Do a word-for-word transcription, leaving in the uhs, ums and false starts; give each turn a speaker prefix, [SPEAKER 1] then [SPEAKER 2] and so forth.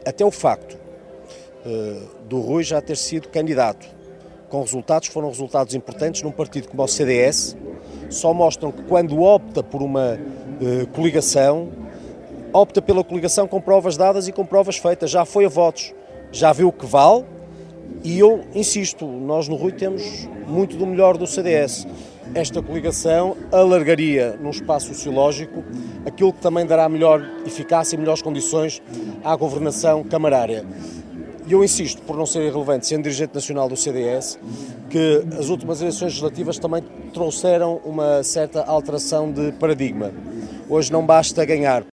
[SPEAKER 1] até o facto uh, do Rui já ter sido candidato com resultados que foram resultados importantes num partido como o C D S, só mostram que quando opta por uma uh, coligação, opta pela coligação com provas dadas e com provas feitas. Já foi a votos, já viu o que vale e eu insisto, nós no Rui temos muito do melhor do C D S. Esta coligação alargaria num espaço sociológico aquilo que também dará melhor eficácia e melhores condições à governação camarária. E eu insisto, por não ser irrelevante, sendo dirigente nacional do C D S, que as últimas eleições legislativas também trouxeram uma certa alteração de paradigma. Hoje não basta ganhar